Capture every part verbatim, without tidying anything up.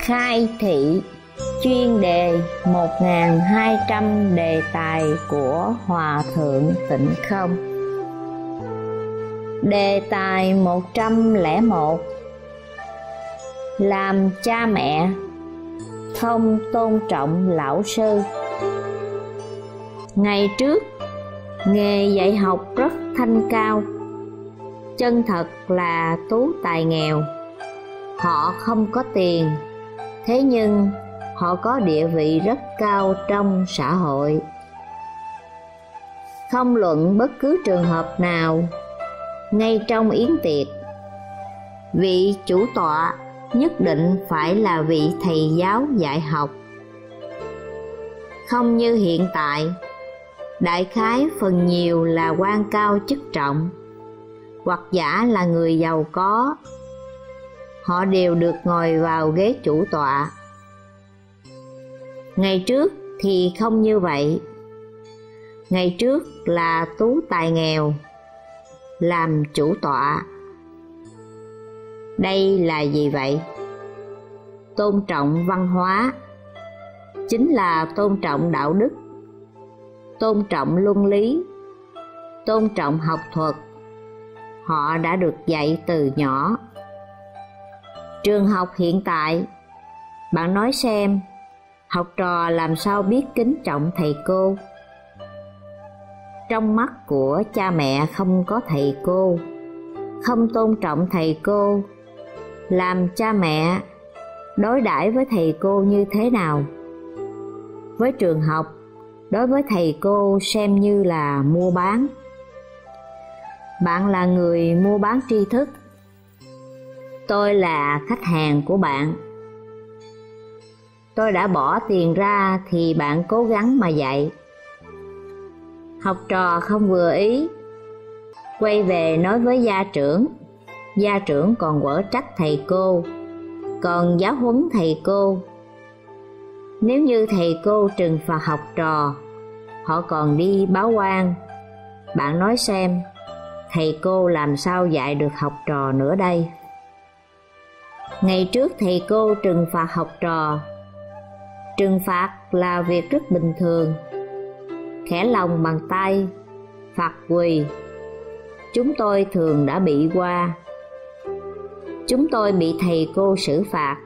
Khai thị chuyên đề một nghìn hai trăm đề tài của Hòa Thượng Tịnh Không. Đề tài một trăm lẻ một. Làm cha mẹ không tôn trọng lão sư. Ngày trước, nghề dạy học rất thanh cao, chân thật là tú tài nghèo. Họ không có tiền, thế nhưng họ có địa vị rất cao trong xã hội. Không luận bất cứ trường hợp nào, ngay trong yến tiệc, vị chủ tọa nhất định phải là vị thầy giáo dạy học. Không như hiện tại, đại khái phần nhiều là quan cao chức trọng, hoặc giả là người giàu có. Họ đều được ngồi vào ghế chủ tọa. Ngày trước thì không như vậy. Ngày trước là tú tài nghèo, làm chủ tọa. Đây là gì vậy? Tôn trọng văn hóa, chính là tôn trọng đạo đức, tôn trọng luân lý, tôn trọng học thuật. Họ đã được dạy từ nhỏ. Trường học hiện tại, bạn nói xem, học trò làm sao biết kính trọng thầy cô? Trong mắt của cha mẹ không có thầy cô, không tôn trọng thầy cô, làm cha mẹ đối đãi với thầy cô như thế nào? Với trường học, đối với thầy cô xem như là mua bán. Bạn là người mua bán tri thức, tôi là khách hàng của bạn. Tôi đã bỏ tiền ra thì bạn cố gắng mà dạy. Học trò không vừa ý, quay về nói với gia trưởng. Gia trưởng còn quở trách thầy cô, còn giáo huấn thầy cô. Nếu như thầy cô trừng phạt học trò, họ còn đi báo quan. Bạn nói xem, thầy cô làm sao dạy được học trò nữa đây? Ngày trước thầy cô trừng phạt học trò. Trừng phạt là việc rất bình thường. Khẽ lòng bằng tay, phạt quỳ, chúng tôi thường đã bị qua. Chúng tôi bị thầy cô xử phạt.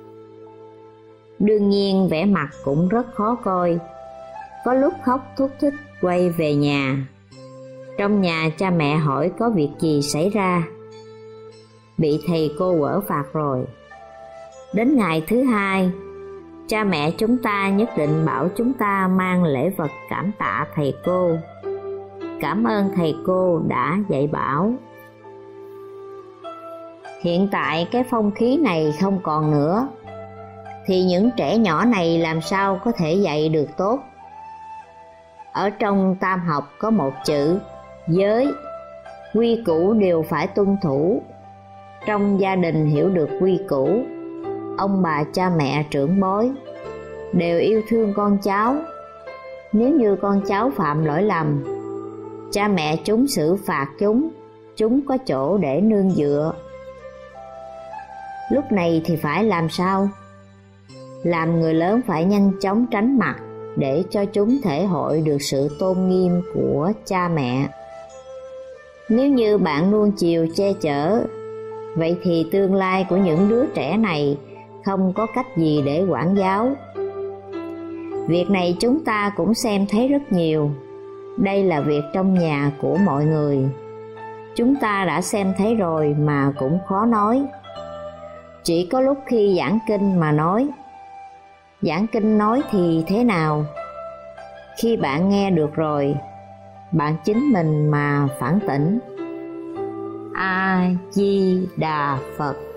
Đương nhiên vẻ mặt cũng rất khó coi. Có lúc khóc thút thít quay về nhà. Trong nhà cha mẹ hỏi có việc gì xảy ra. Bị thầy cô quở phạt rồi. Đến ngày thứ hai, cha mẹ chúng ta nhất định bảo chúng ta mang lễ vật cảm tạ thầy cô. Cảm ơn thầy cô đã dạy bảo. Hiện tại cái phong khí này không còn nữa, thì những trẻ nhỏ này làm sao có thể dạy được tốt? Ở trong tam học có một chữ giới, quy củ đều phải tuân thủ. Trong gia đình hiểu được quy củ, ông bà cha mẹ trưởng bối đều yêu thương con cháu. Nếu như con cháu phạm lỗi lầm, cha mẹ chúng xử phạt chúng, chúng có chỗ để nương dựa. Lúc này thì phải làm sao? Làm người lớn phải nhanh chóng tránh mặt, để cho chúng thể hội được sự tôn nghiêm của cha mẹ. Nếu như bạn nuông chiều che chở, vậy thì tương lai của những đứa trẻ này không có cách gì để quản giáo. Việc này chúng ta cũng xem thấy rất nhiều. Đây là việc trong nhà của mọi người. Chúng ta đã xem thấy rồi mà cũng khó nói. Chỉ có lúc khi giảng kinh mà nói. Giảng kinh nói thì thế nào? Khi bạn nghe được rồi, bạn chính mình mà phản tỉnh. A Di Đà Phật.